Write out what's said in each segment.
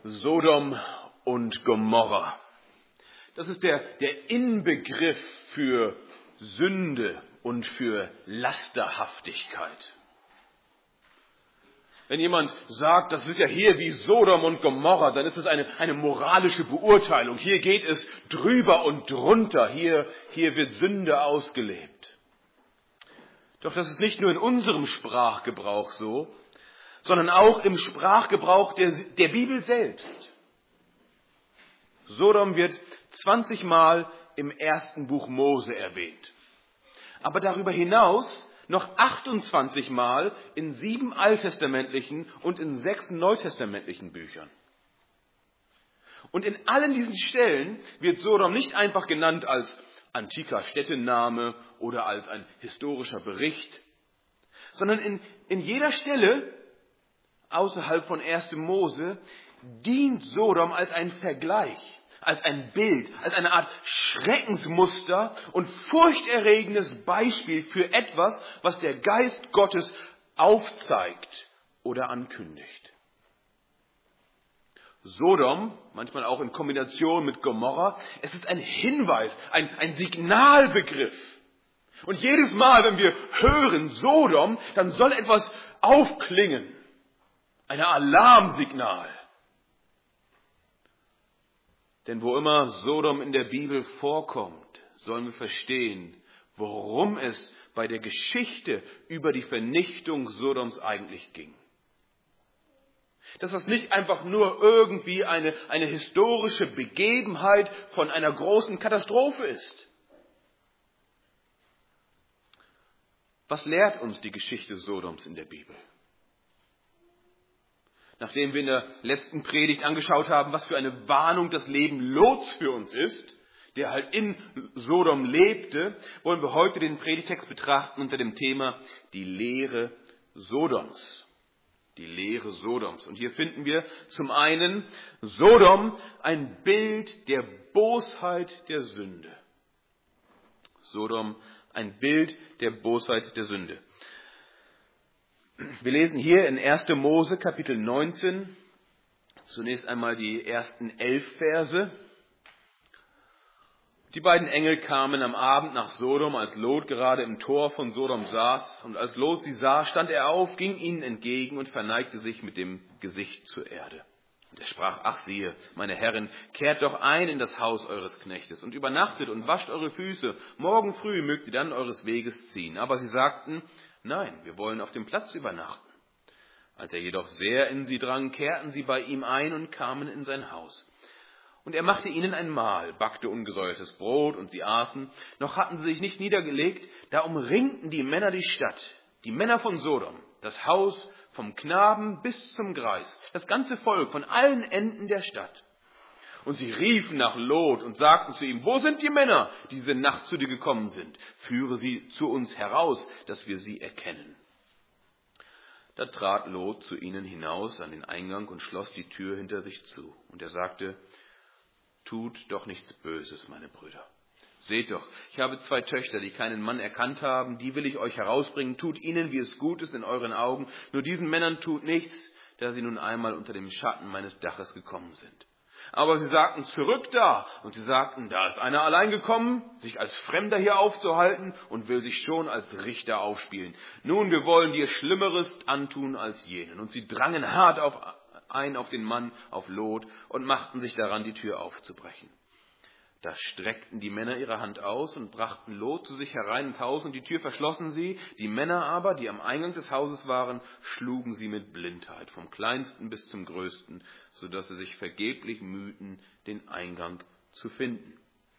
Sodom und Gomorra. Das ist der Inbegriff für Sünde und für Lasterhaftigkeit. Wenn jemand sagt, das ist ja hier wie Sodom und Gomorra, dann ist es eine moralische Beurteilung. Hier geht es drüber und drunter. Hier wird Sünde ausgelebt. Doch das ist nicht nur in unserem Sprachgebrauch so, sondern auch im Sprachgebrauch der Bibel selbst. Sodom wird 20 Mal im ersten Buch Mose erwähnt. Aber darüber hinaus noch 28 Mal in 7 alttestamentlichen und in 6 neutestamentlichen Büchern. Und in allen diesen Stellen wird Sodom nicht einfach genannt als antiker Städtenname oder als ein historischer Bericht, sondern in jeder Stelle außerhalb von 1. Mose dient Sodom als ein Vergleich, als ein Bild, als eine Art Schreckensmuster und furchterregendes Beispiel für etwas, was der Geist Gottes aufzeigt oder ankündigt. Sodom, manchmal auch in Kombination mit Gomorra, es ist ein Hinweis, ein Signalbegriff. Und jedes Mal, wenn wir hören Sodom, dann soll etwas aufklingen. Ein Alarmsignal. Denn wo immer Sodom in der Bibel vorkommt, sollen wir verstehen, worum es bei der Geschichte über die Vernichtung Sodoms eigentlich ging. Dass das nicht einfach nur irgendwie eine historische Begebenheit von einer großen Katastrophe ist. Was lehrt uns die Geschichte Sodoms in der Bibel? Nachdem wir in der letzten Predigt angeschaut haben, was für eine Warnung das Leben Lots für uns ist, der halt in Sodom lebte, wollen wir heute den Predigtext betrachten unter dem Thema die Lehre Sodoms. Die Lehre Sodoms. Und hier finden wir zum einen Sodom, ein Bild der Bosheit der Sünde. Sodom, ein Bild der Bosheit der Sünde. Wir lesen hier in 1. Mose Kapitel 19 zunächst einmal die ersten 11 Verse. Die beiden Engel kamen am Abend nach Sodom, als Lot gerade im Tor von Sodom saß. Und als Lot sie sah, stand er auf, ging ihnen entgegen und verneigte sich mit dem Gesicht zur Erde. Und er sprach, ach siehe, meine Herrin, kehrt doch ein in das Haus eures Knechtes und übernachtet und wascht eure Füße. Morgen früh mögt ihr dann eures Weges ziehen. Aber sie sagten, nein, wir wollen auf dem Platz übernachten. Als er jedoch sehr in sie drang, kehrten sie bei ihm ein und kamen in sein Haus. Und er machte ihnen ein Mahl, backte ungesäuertes Brot und sie aßen. Noch hatten sie sich nicht niedergelegt, da umringten die Männer die Stadt, die Männer von Sodom, das Haus vom Knaben bis zum Greis, das ganze Volk von allen Enden der Stadt. Und sie riefen nach Lot und sagten zu ihm, wo sind die Männer, die diese Nacht zu dir gekommen sind? Führe sie zu uns heraus, dass wir sie erkennen. Da trat Lot zu ihnen hinaus an den Eingang und schloss die Tür hinter sich zu. Und er sagte, tut doch nichts Böses, meine Brüder. Seht doch, ich habe 2 Töchter, die keinen Mann erkannt haben, die will ich euch herausbringen. Tut ihnen, wie es gut ist in euren Augen. Nur diesen Männern tut nichts, da sie nun einmal unter dem Schatten meines Daches gekommen sind. Aber sie sagten, zurück da. Und sie sagten, da ist einer allein gekommen, sich als Fremder hier aufzuhalten und will sich schon als Richter aufspielen. Nun, wir wollen dir Schlimmeres antun als jenen. Und sie drangen hart auf den Mann, auf Lot, und machten sich daran, die Tür aufzubrechen. Da streckten die Männer ihre Hand aus und brachten Lot zu sich herein ins Haus, und die Tür verschlossen sie. Die Männer aber, die am Eingang des Hauses waren, schlugen sie mit Blindheit, vom Kleinsten bis zum Größten, so dass sie sich vergeblich mühten, den Eingang zu finden.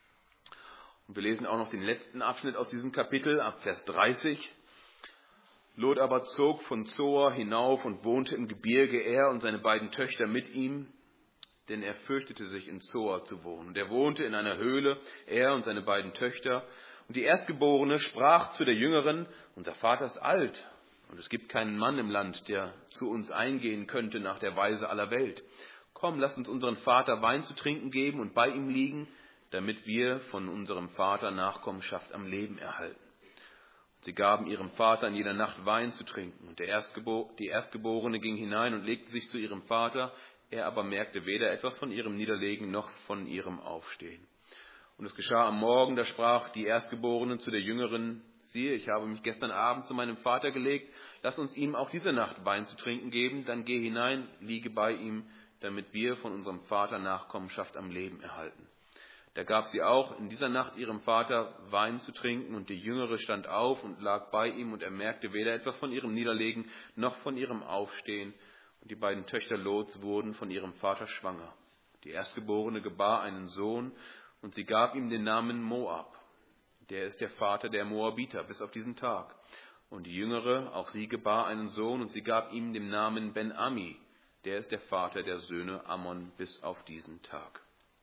Und wir lesen auch noch den letzten Abschnitt aus diesem Kapitel, ab Vers 30. Lot aber zog von Zoar hinauf und wohnte im Gebirge, er und seine beiden Töchter mit ihm, denn er fürchtete sich, in Zoar zu wohnen. Und er wohnte in einer Höhle, er und seine beiden Töchter. Und die Erstgeborene sprach zu der Jüngeren, unser Vater ist alt, und es gibt keinen Mann im Land, der zu uns eingehen könnte nach der Weise aller Welt. Komm, lass uns unseren Vater Wein zu trinken geben und bei ihm liegen, damit wir von unserem Vater Nachkommenschaft am Leben erhalten. Und sie gaben ihrem Vater in jener Nacht Wein zu trinken. Und die Erstgeborene ging hinein und legte sich zu ihrem Vater. Er aber merkte weder etwas von ihrem Niederlegen noch von ihrem Aufstehen. Und es geschah am Morgen, da sprach die Erstgeborene zu der Jüngeren: Siehe, ich habe mich gestern Abend zu meinem Vater gelegt, lass uns ihm auch diese Nacht Wein zu trinken geben, dann geh hinein, liege bei ihm, damit wir von unserem Vater Nachkommenschaft am Leben erhalten. Da gab sie auch in dieser Nacht ihrem Vater Wein zu trinken, und die Jüngere stand auf und lag bei ihm, und er merkte weder etwas von ihrem Niederlegen noch von ihrem Aufstehen. Und die beiden Töchter Lots wurden von ihrem Vater schwanger. Die Erstgeborene gebar einen Sohn, und sie gab ihm den Namen Moab. Der ist der Vater der Moabiter bis auf diesen Tag. Und die Jüngere, auch sie gebar einen Sohn, und sie gab ihm den Namen Ben-Ami. Der ist der Vater der Söhne Ammon bis auf diesen Tag.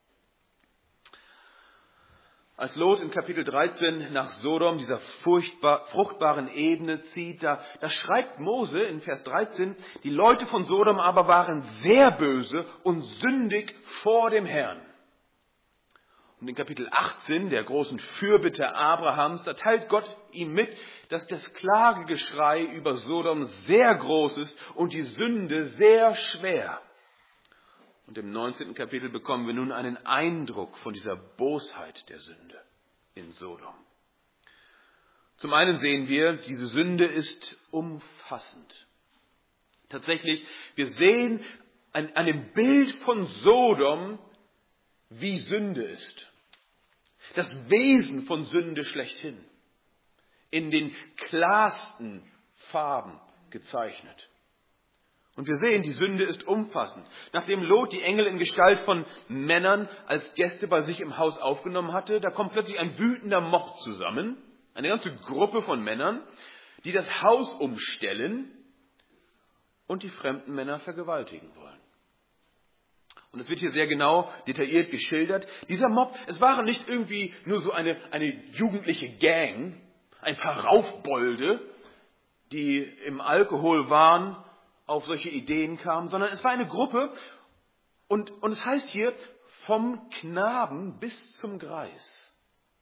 Als Lot in Kapitel 13 nach Sodom, dieser fruchtbaren Ebene, zieht, da schreibt Mose in Vers 13, die Leute von Sodom aber waren sehr böse und sündig vor dem Herrn. Und in Kapitel 18, der großen Fürbitte Abrahams, da teilt Gott ihm mit, dass das Klagegeschrei über Sodom sehr groß ist und die Sünde sehr schwer. Und im 19. Kapitel bekommen wir nun einen Eindruck von dieser Bosheit der Sünde in Sodom. Zum einen sehen wir, diese Sünde ist umfassend. Tatsächlich, wir sehen an dem Bild von Sodom, wie Sünde ist. Das Wesen von Sünde schlechthin. In den klarsten Farben gezeichnet. Und wir sehen, die Sünde ist umfassend. Nachdem Lot die Engel in Gestalt von Männern als Gäste bei sich im Haus aufgenommen hatte, da kommt plötzlich ein wütender Mob zusammen, eine ganze Gruppe von Männern, die das Haus umstellen und die fremden Männer vergewaltigen wollen. Und es wird hier sehr genau, detailliert geschildert. Dieser Mob, es waren nicht irgendwie nur so eine jugendliche Gang, ein paar Raufbolde, die im Alkohol waren, auf solche Ideen kamen, sondern es war eine Gruppe und es heißt hier, vom Knaben bis zum Greis.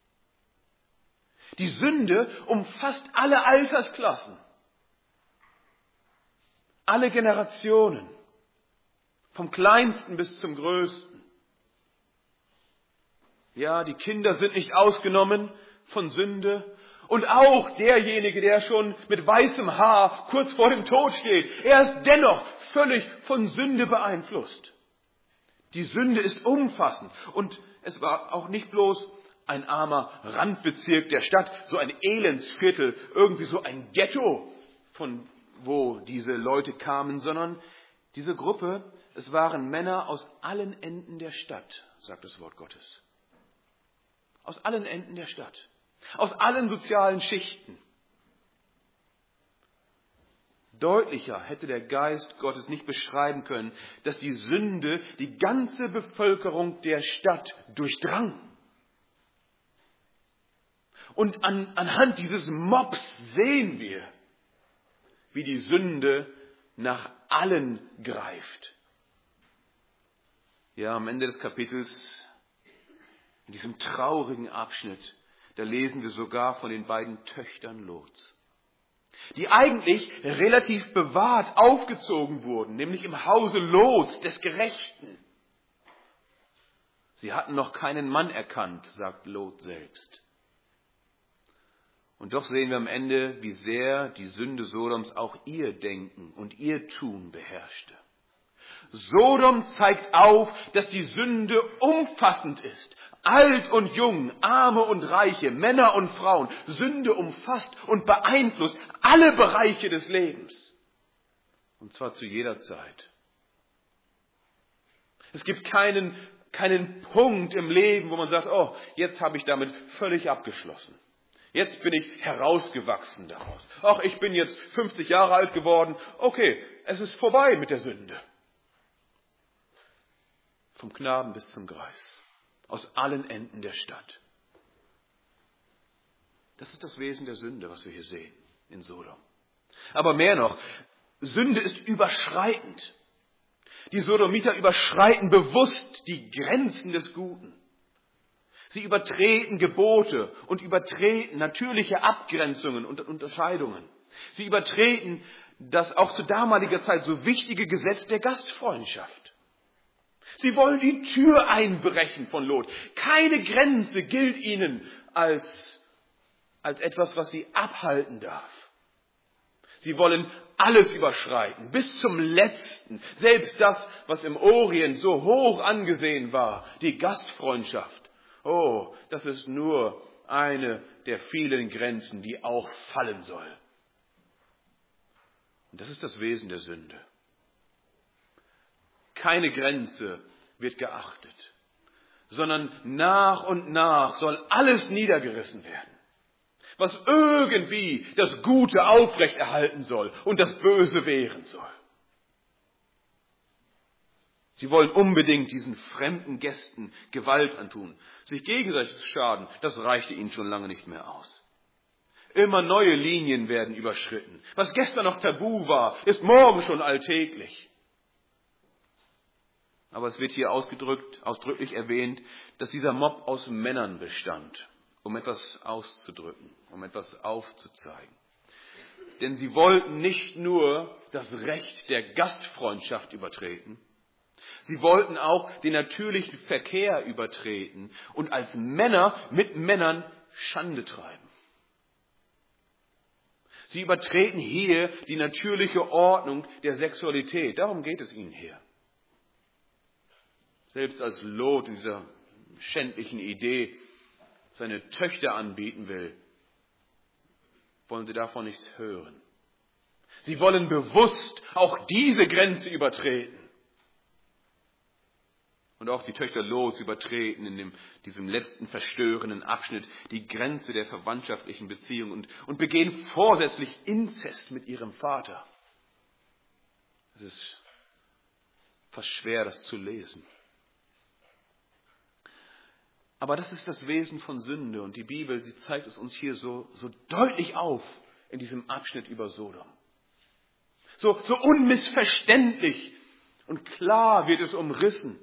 Die Sünde umfasst alle Altersklassen, alle Generationen, vom Kleinsten bis zum Größten. Ja, die Kinder sind nicht ausgenommen von Sünde. Und auch derjenige, der schon mit weißem Haar kurz vor dem Tod steht, er ist dennoch völlig von Sünde beeinflusst. Die Sünde ist umfassend. Und es war auch nicht bloß ein armer Randbezirk der Stadt, so ein Elendsviertel, irgendwie so ein Ghetto, von wo diese Leute kamen, sondern diese Gruppe, es waren Männer aus allen Enden der Stadt, sagt das Wort Gottes. Aus allen Enden der Stadt. Aus allen sozialen Schichten. Deutlicher hätte der Geist Gottes nicht beschreiben können, dass die Sünde die ganze Bevölkerung der Stadt durchdrang. Und anhand dieses Mobs sehen wir, wie die Sünde nach allen greift. Ja, am Ende des Kapitels, in diesem traurigen Abschnitt, da lesen wir sogar von den beiden Töchtern Lots, die eigentlich relativ bewahrt aufgezogen wurden, nämlich im Hause Lots, des Gerechten. Sie hatten noch keinen Mann erkannt, sagt Lot selbst. Und doch sehen wir am Ende, wie sehr die Sünde Sodoms auch ihr Denken und ihr Tun beherrschte. Sodom zeigt auf, dass die Sünde umfassend ist. Alt und jung, Arme und Reiche, Männer und Frauen. Sünde umfasst und beeinflusst alle Bereiche des Lebens. Und zwar zu jeder Zeit. Es gibt keinen Punkt im Leben, wo man sagt, oh, jetzt habe ich damit völlig abgeschlossen. Jetzt bin ich herausgewachsen daraus. Ach, ich bin jetzt 50 Jahre alt geworden. Okay, es ist vorbei mit der Sünde. Vom Knaben bis zum Greis. Aus allen Enden der Stadt. Das ist das Wesen der Sünde, was wir hier sehen in Sodom. Aber mehr noch, Sünde ist überschreitend. Die Sodomiter überschreiten bewusst die Grenzen des Guten. Sie übertreten Gebote und übertreten natürliche Abgrenzungen und Unterscheidungen. Sie übertreten das auch zu damaliger Zeit so wichtige Gesetz der Gastfreundschaft. Sie wollen die Tür einbrechen von Lot. Keine Grenze gilt ihnen als etwas, was sie abhalten darf. Sie wollen alles überschreiten, bis zum Letzten. Selbst das, was im Orient so hoch angesehen war, die Gastfreundschaft. Oh, das ist nur eine der vielen Grenzen, die auch fallen soll. Und das ist das Wesen der Sünde. Keine Grenze wird geachtet, sondern nach und nach soll alles niedergerissen werden, was irgendwie das Gute aufrechterhalten soll und das Böse wehren soll. Sie wollen unbedingt diesen fremden Gästen Gewalt antun, sich gegenseitig zu schaden, das reichte ihnen schon lange nicht mehr aus. Immer neue Linien werden überschritten. Was gestern noch tabu war, ist morgen schon alltäglich. Aber es wird hier ausdrücklich erwähnt, dass dieser Mob aus Männern bestand, um etwas auszudrücken, um etwas aufzuzeigen. Denn sie wollten nicht nur das Recht der Gastfreundschaft übertreten, sie wollten auch den natürlichen Verkehr übertreten und als Männer mit Männern Schande treiben. Sie übertreten hier die natürliche Ordnung der Sexualität. Darum geht es ihnen hier. Selbst als Lot in dieser schändlichen Idee seine Töchter anbieten will, wollen sie davon nichts hören. Sie wollen bewusst auch diese Grenze übertreten. Und auch die Töchter Lots übertreten in diesem letzten verstörenden Abschnitt die Grenze der verwandtschaftlichen Beziehung und begehen vorsätzlich Inzest mit ihrem Vater. Es ist fast schwer, das zu lesen. Aber das ist das Wesen von Sünde und die Bibel, sie zeigt es uns hier so deutlich auf in diesem Abschnitt über Sodom. So unmissverständlich und klar wird es umrissen.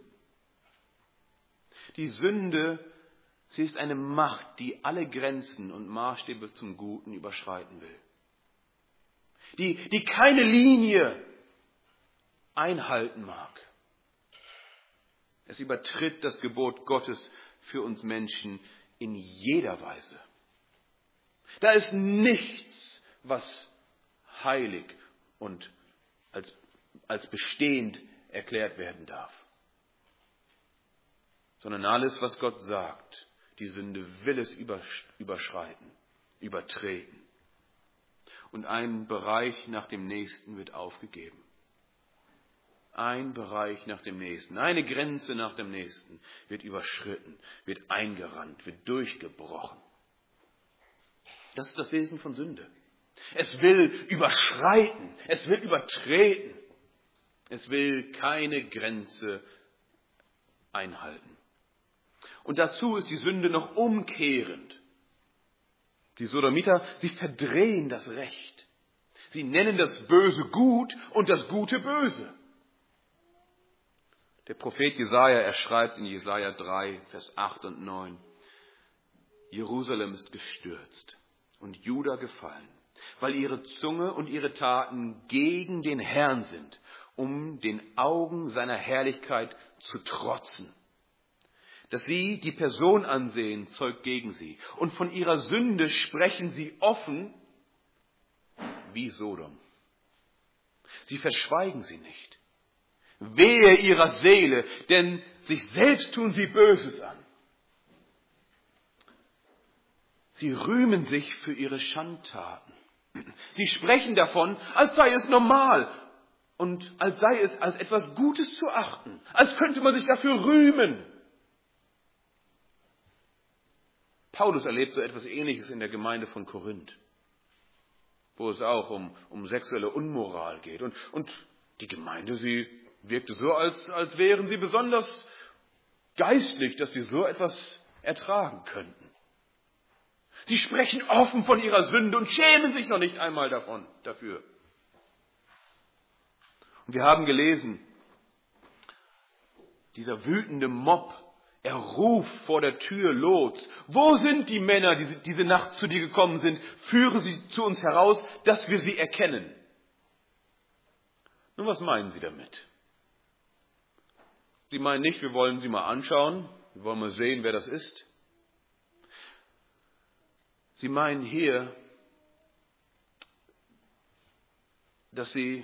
Die Sünde, sie ist eine Macht, die alle Grenzen und Maßstäbe zum Guten überschreiten will. Die keine Linie einhalten mag. Es übertritt das Gebot Gottes für uns Menschen in jeder Weise. Da ist nichts, was heilig und als bestehend erklärt werden darf. Sondern alles, was Gott sagt, die Sünde will es überschreiten, übertreten. Und ein Bereich nach dem nächsten wird aufgegeben. Ein Bereich nach dem nächsten, eine Grenze nach dem nächsten wird überschritten, wird eingerannt, wird durchgebrochen. Das ist das Wesen von Sünde. Es will überschreiten, es will übertreten, es will keine Grenze einhalten. Und dazu ist die Sünde noch umkehrend. Die Sodomiter, sie verdrehen das Recht. Sie nennen das Böse gut und das Gute böse. Der Prophet Jesaja, er schreibt in Jesaja 3, Vers 8 und 9, Jerusalem ist gestürzt und Juda gefallen, weil ihre Zunge und ihre Taten gegen den Herrn sind, um den Augen seiner Herrlichkeit zu trotzen. Dass sie die Person ansehen, zeugt gegen sie. Und von ihrer Sünde sprechen sie offen wie Sodom. Sie verschweigen sie nicht. Wehe ihrer Seele, denn sich selbst tun sie Böses an. Sie rühmen sich für ihre Schandtaten. Sie sprechen davon, als sei es normal und als sei es als etwas Gutes zu achten, als könnte man sich dafür rühmen. Paulus erlebt so etwas Ähnliches in der Gemeinde von Korinth, wo es auch um sexuelle Unmoral geht. Und die Gemeinde, sie wirkte so, als wären sie besonders geistlich, dass sie so etwas ertragen könnten. Sie sprechen offen von ihrer Sünde und schämen sich noch nicht einmal dafür. Und wir haben gelesen, dieser wütende Mob, er ruft vor der Tür Lots. Wo sind die Männer, die diese Nacht zu dir gekommen sind? Führe sie zu uns heraus, dass wir sie erkennen. Nun, was meinen Sie damit? Sie meinen nicht, wir wollen sie mal anschauen, wir wollen mal sehen, wer das ist. Sie meinen hier, dass sie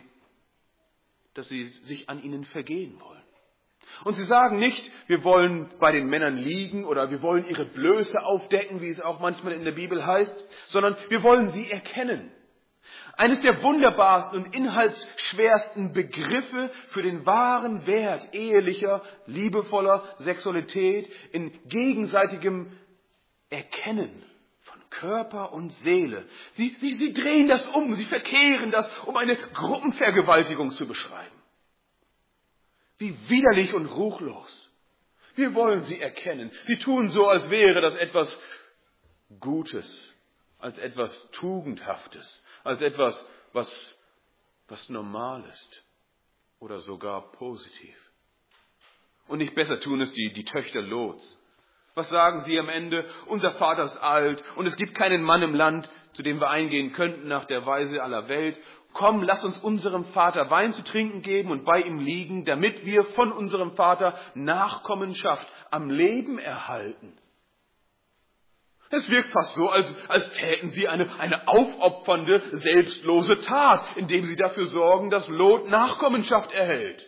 sich an ihnen vergehen wollen. Und sie sagen nicht, wir wollen bei den Männern liegen oder wir wollen ihre Blöße aufdecken, wie es auch manchmal in der Bibel heißt, sondern wir wollen sie erkennen. Eines der wunderbarsten und inhaltsschwersten Begriffe für den wahren Wert ehelicher, liebevoller Sexualität in gegenseitigem Erkennen von Körper und Seele. Sie drehen das um, sie verkehren das, um eine Gruppenvergewaltigung zu beschreiben. Wie widerlich und ruchlos. Wir wollen sie erkennen. Sie tun so, als wäre das etwas Gutes, als etwas Tugendhaftes, als etwas, was normal ist oder sogar positiv. Und nicht besser tun es die Töchter Lots. Was sagen sie am Ende? Unser Vater ist alt und es gibt keinen Mann im Land, zu dem wir eingehen könnten nach der Weise aller Welt. Komm, lass uns unserem Vater Wein zu trinken geben und bei ihm liegen, damit wir von unserem Vater Nachkommenschaft am Leben erhalten. Es wirkt fast so, als täten sie eine aufopfernde, selbstlose Tat, indem sie dafür sorgen, dass Lot Nachkommenschaft erhält.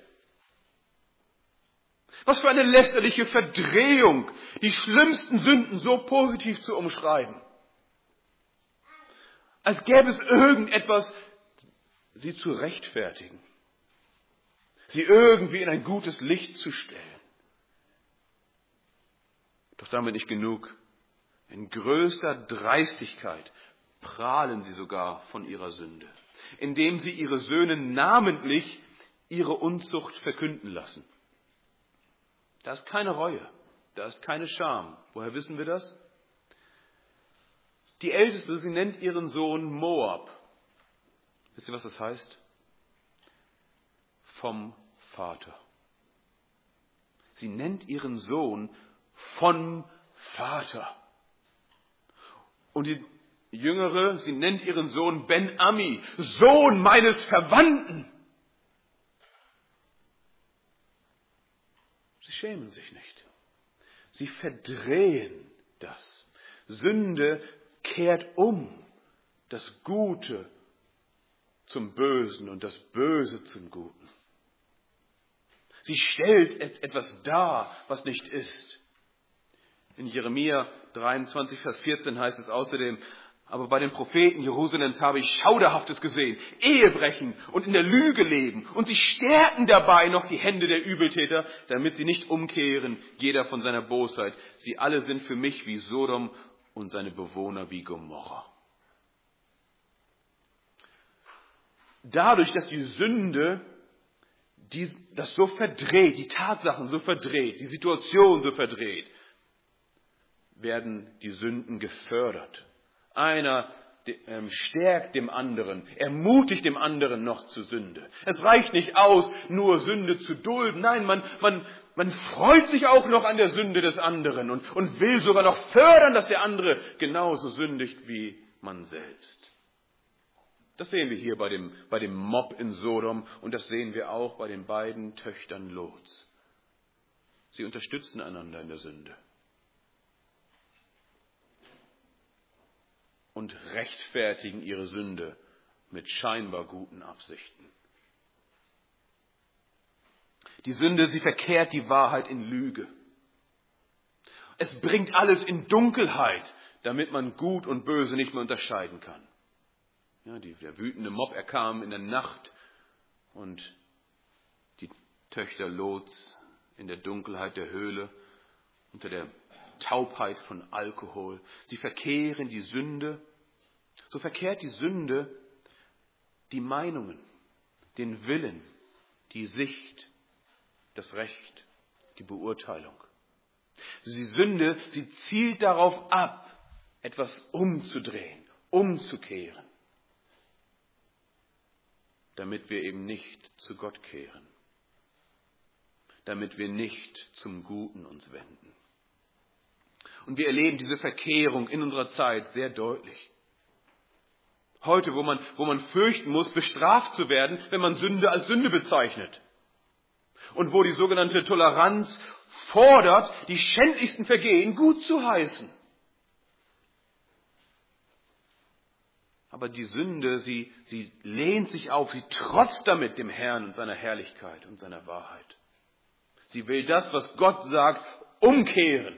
Was für eine lästerliche Verdrehung, die schlimmsten Sünden so positiv zu umschreiben. Als gäbe es irgendetwas, sie zu rechtfertigen, sie irgendwie in ein gutes Licht zu stellen. Doch damit nicht genug. In größter Dreistigkeit prahlen sie sogar von ihrer Sünde, indem sie ihre Söhne namentlich ihre Unzucht verkünden lassen. Da ist keine Reue, da ist keine Scham. Woher wissen wir das? Die Älteste, sie nennt ihren Sohn Moab. Wisst ihr, was das heißt? Vom Vater. Sie nennt ihren Sohn von Vater. Und die Jüngere, sie nennt ihren Sohn Ben-Ami, Sohn meines Verwandten. Sie schämen sich nicht. Sie verdrehen das. Sünde kehrt um das Gute zum Bösen und das Böse zum Guten. Sie stellt etwas dar, was nicht ist. In Jeremia 23, Vers 14 heißt es außerdem, aber bei den Propheten Jerusalems habe ich Schauderhaftes gesehen, Ehebrechen und in der Lüge leben. Und sie stärken dabei noch die Hände der Übeltäter, damit sie nicht umkehren, jeder von seiner Bosheit. Sie alle sind für mich wie Sodom und seine Bewohner wie Gomorra. Dadurch, dass die Sünde das so verdreht, die Tatsachen so verdreht, die Situation so verdreht, werden die Sünden gefördert. Einer stärkt dem anderen, ermutigt dem anderen noch zur Sünde. Es reicht nicht aus, nur Sünde zu dulden. Nein, man freut sich auch noch an der Sünde des anderen und will sogar noch fördern, dass der andere genauso sündigt wie man selbst. Das sehen wir hier bei dem Mob in Sodom und das sehen wir auch bei den beiden Töchtern Lots. Sie unterstützen einander in der Sünde. Und rechtfertigen ihre Sünde mit scheinbar guten Absichten. Die Sünde, sie verkehrt die Wahrheit in Lüge. Es bringt alles in Dunkelheit, damit man Gut und Böse nicht mehr unterscheiden kann. Ja, der wütende Mob, er kam in der Nacht und die Töchter Lots in der Dunkelheit der Höhle, unter der Taubheit von Alkohol. Sie verkehren die Sünde. So verkehrt die Sünde die Meinungen, den Willen, die Sicht, das Recht, die Beurteilung. Die Sünde, sie zielt darauf ab, etwas umzudrehen, umzukehren, damit wir eben nicht zu Gott kehren, damit wir nicht zum Guten uns wenden. Und wir erleben diese Verkehrung in unserer Zeit sehr deutlich. Heute, wo man fürchten muss, bestraft zu werden, wenn man Sünde als Sünde bezeichnet. und wo die sogenannte Toleranz fordert, die schändlichsten Vergehen gut zu heißen. Aber die Sünde, sie lehnt sich auf, sie trotzt damit dem Herrn und seiner Herrlichkeit und seiner Wahrheit. Sie will das, was Gott sagt, umkehren.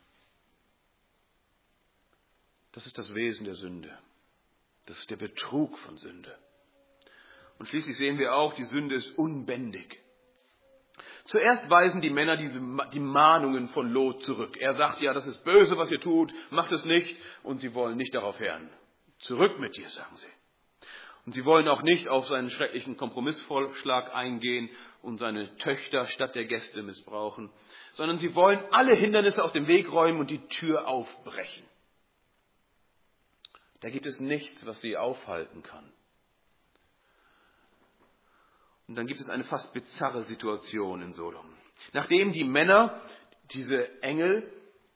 Das ist das Wesen der Sünde. Das ist der Betrug von Sünde. Und schließlich sehen wir auch, die Sünde ist unbändig. Zuerst weisen die Männer die Mahnungen von Lot zurück. Er sagt, ja, das ist böse, was ihr tut, macht es nicht. Und sie wollen nicht darauf hören. Zurück mit dir, sagen sie. Und sie wollen auch nicht auf seinen schrecklichen Kompromissvorschlag eingehen und seine Töchter statt der Gäste missbrauchen, sondern sie wollen alle Hindernisse aus dem Weg räumen und die Tür aufbrechen. Da gibt es nichts, was sie aufhalten kann. Und dann gibt es eine fast bizarre Situation in Sodom. Nachdem die Männer, diese Engel,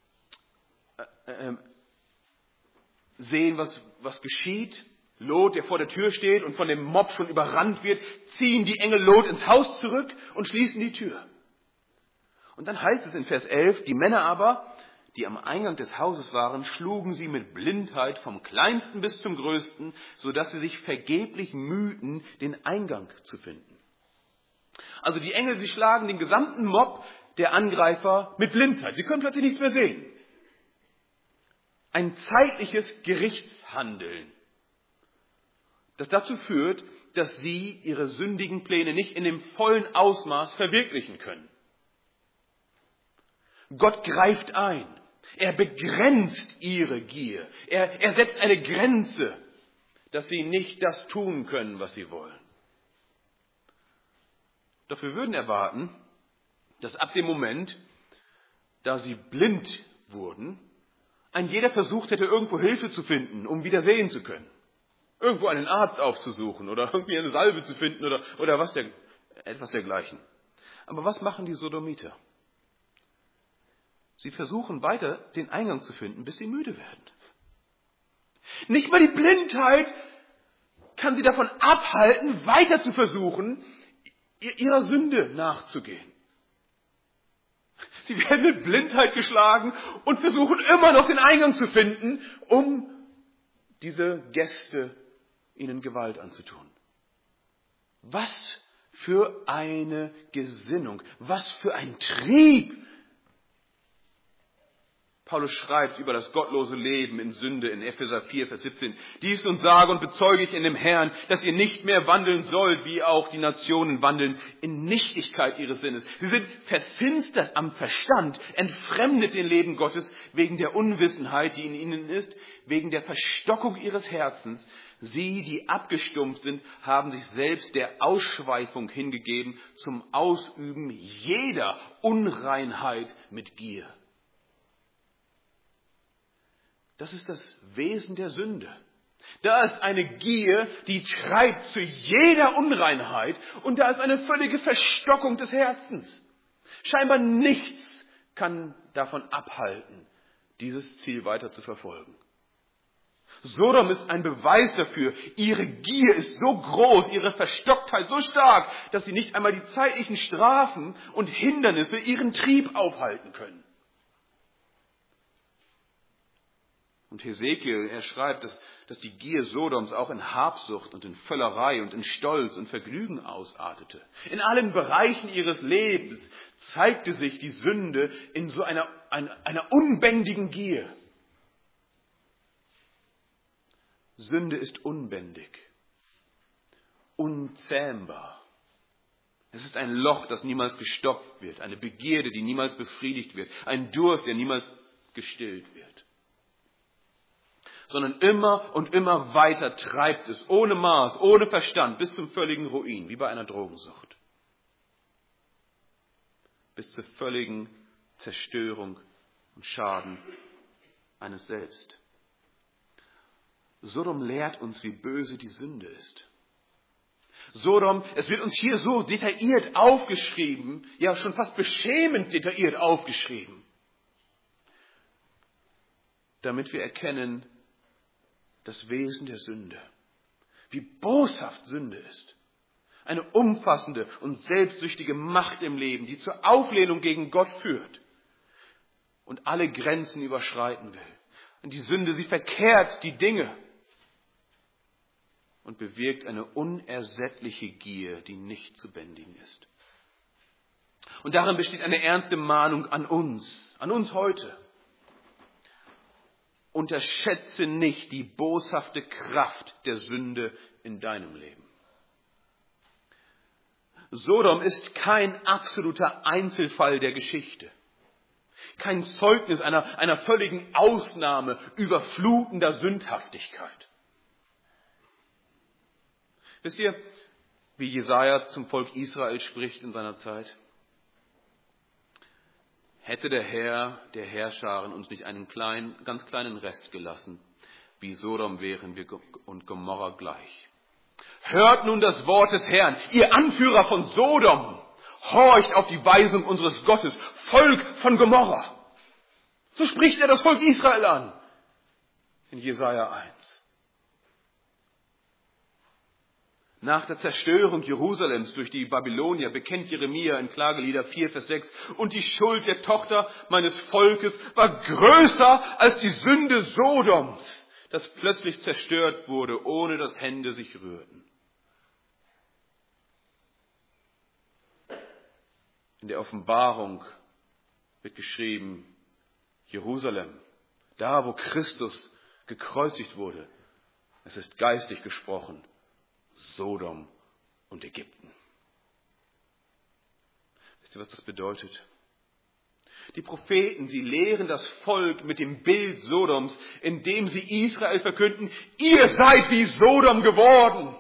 sehen, was geschieht, Lot, der vor der Tür steht und von dem Mob schon überrannt wird, ziehen die Engel Lot ins Haus zurück und schließen die Tür. Und dann heißt es in Vers 11, die Männer aber, die am Eingang des Hauses waren, schlugen sie mit Blindheit vom Kleinsten bis zum Größten, sodass sie sich vergeblich mühten, den Eingang zu finden. Also die Engel, sie schlagen den gesamten Mob der Angreifer mit Blindheit. Sie können plötzlich nichts mehr sehen. Ein zeitliches Gerichtshandeln, das dazu führt, dass sie ihre sündigen Pläne nicht in dem vollen Ausmaß verwirklichen können. Gott greift ein. Er begrenzt ihre Gier. Er setzt eine Grenze, dass sie nicht das tun können, was sie wollen. Doch wir würden erwarten, dass ab dem Moment, da sie blind wurden, ein jeder versucht hätte, irgendwo Hilfe zu finden, um wieder sehen zu können. Irgendwo einen Arzt aufzusuchen oder irgendwie eine Salbe zu finden oder etwas dergleichen. Aber was machen die Sodomiter? Sie versuchen weiter, den Eingang zu finden, bis sie müde werden. Nicht mal die Blindheit kann sie davon abhalten, weiter zu versuchen, ihrer Sünde nachzugehen. Sie werden mit Blindheit geschlagen und versuchen immer noch den Eingang zu finden, um diese Gäste ihnen Gewalt anzutun. Was für eine Gesinnung, was für ein Trieb! Paulus schreibt über das gottlose Leben in Sünde in Epheser 4, Vers 17. Dies und sage und bezeuge ich in dem Herrn, dass ihr nicht mehr wandeln sollt, wie auch die Nationen wandeln, in Nichtigkeit ihres Sinnes. Sie sind verfinstert am Verstand, entfremdet dem Leben Gottes wegen der Unwissenheit, die in ihnen ist, wegen der Verstockung ihres Herzens. Sie, die abgestumpft sind, haben sich selbst der Ausschweifung hingegeben zum Ausüben jeder Unreinheit mit Gier. Das ist das Wesen der Sünde. Da ist eine Gier, die treibt zu jeder Unreinheit und da ist eine völlige Verstockung des Herzens. Scheinbar nichts kann davon abhalten, dieses Ziel weiter zu verfolgen. Sodom ist ein Beweis dafür. Ihre Gier ist so groß, ihre Verstocktheit so stark, dass sie nicht einmal die zeitlichen Strafen und Hindernisse ihren Trieb aufhalten können. Und Hesekiel, er schreibt, dass die Gier Sodoms auch in Habsucht und in Völlerei und in Stolz und Vergnügen ausartete. In allen Bereichen ihres Lebens zeigte sich die Sünde in so einer unbändigen Gier. Sünde ist unbändig, unzähmbar. Es ist ein Loch, das niemals gestopft wird, eine Begierde, die niemals befriedigt wird, ein Durst, der niemals gestillt wird. Sondern immer und immer weiter treibt es, ohne Maß, ohne Verstand, bis zum völligen Ruin, wie bei einer Drogensucht. Bis zur völligen Zerstörung und Schaden eines selbst. Sodom lehrt uns, wie böse die Sünde ist. Sodom, es wird uns hier so detailliert aufgeschrieben, ja schon fast beschämend detailliert aufgeschrieben, damit wir erkennen, das Wesen der Sünde, wie boshaft Sünde ist. Eine umfassende und selbstsüchtige Macht im Leben, die zur Auflehnung gegen Gott führt und alle Grenzen überschreiten will. Und die Sünde, sie verkehrt die Dinge und bewirkt eine unersättliche Gier, die nicht zu bändigen ist. Und darin besteht eine ernste Mahnung an uns heute. Unterschätze nicht die boshafte Kraft der Sünde in deinem Leben. Sodom ist kein absoluter Einzelfall der Geschichte. Kein Zeugnis einer völligen Ausnahme überflutender Sündhaftigkeit. Wisst ihr, wie Jesaja zum Volk Israel spricht in seiner Zeit? Hätte der Herr der Heerscharen uns nicht einen ganz kleinen Rest gelassen, wie Sodom wären wir und Gomorra gleich. Hört nun das Wort des Herrn, ihr Anführer von Sodom, horcht auf die Weisung unseres Gottes, Volk von Gomorra. So spricht er das Volk Israel an, in Jesaja 1. Nach der Zerstörung Jerusalems durch die Babylonier bekennt Jeremia in Klagelieder 4, Vers 6, und die Schuld der Tochter meines Volkes war größer als die Sünde Sodoms, das plötzlich zerstört wurde, ohne dass Hände sich rührten. In der Offenbarung wird geschrieben, Jerusalem, da wo Christus gekreuzigt wurde, es ist geistlich gesprochen, Sodom und Ägypten. Wisst ihr, was das bedeutet? Die Propheten, sie lehren das Volk mit dem Bild Sodoms, indem sie Israel verkünden, ihr seid wie Sodom geworden.